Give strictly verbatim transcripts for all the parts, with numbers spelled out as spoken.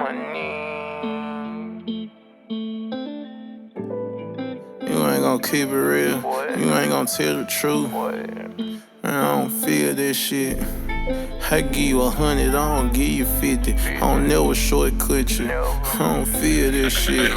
money. You ain't gon' keep it real. You ain't gon' tell the truth. Man, I don't feel this shit. I give you a hundred, I don't give you fifty. I don't never shortcut you. I don't feel this shit.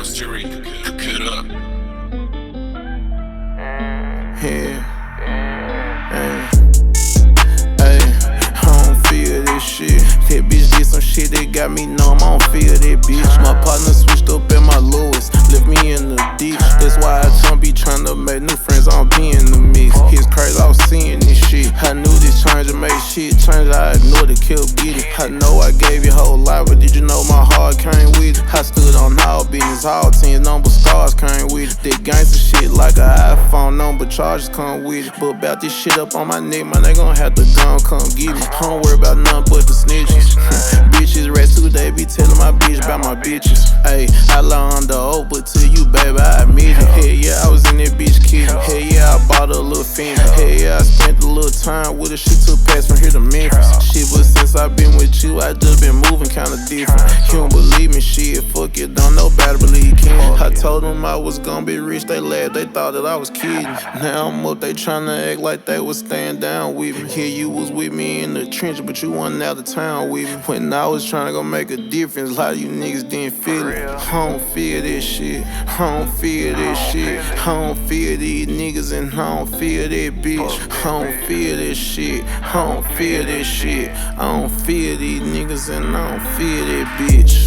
Yeah. Hey. Hey. I don't feel this shit. That bitch did some shit that got me numb. I don't feel that bitch. My partner switched up at my lowest, left me in the ditch. That's why I don't be tryna make new friends. I don't be in the mix. It's crazy, I was seeing this shit. I knew this change to make shit change. I ignored it, kept getting. I know I gave you a whole lot, but did you know my heart came with it? I stood on all business, all teams, number stars came with it. That gangsta shit like an iPhone, number charges come with it. But about this shit up on my neck, man, they gon' have to gun come get me. I don't worry about nothing but the snitches. Bitches rest too, they be telling my bitch about my bitches. Ayy, I lie under oath, but to you, baby, I admit it. Hell yeah, I was in that bitch kid. Hell yeah, I bought her a little fan. Hell yeah, I spent a little time with her. She took pass from here to Memphis. Shit, but since I been with you, I just been moving kinda different. You don't believe me, shit, fuck it, don't nobody believe you can. I told them I was gonna be rich, they laughed, they thought that I was kidding. Now I'm up, they tryna act like they was staying down with me. Yeah, you was with me in the trenches, but you wasn't out of town with me. When I was tryna go make a difference, a lot of you niggas didn't feel it. I don't feel this shit, I don't feel this shit. I don't feel these niggas and I don't feel that bitch. I don't feel this shit, I don't feel this shit. I don't feel these niggas and I don't feel that bitch.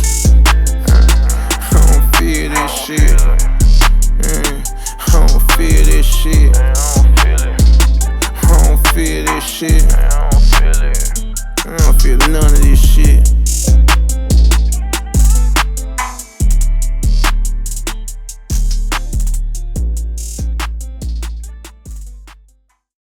I don't feel this shit. I don't feel this shit. I don't feel this shit. I don't feel none of this shit.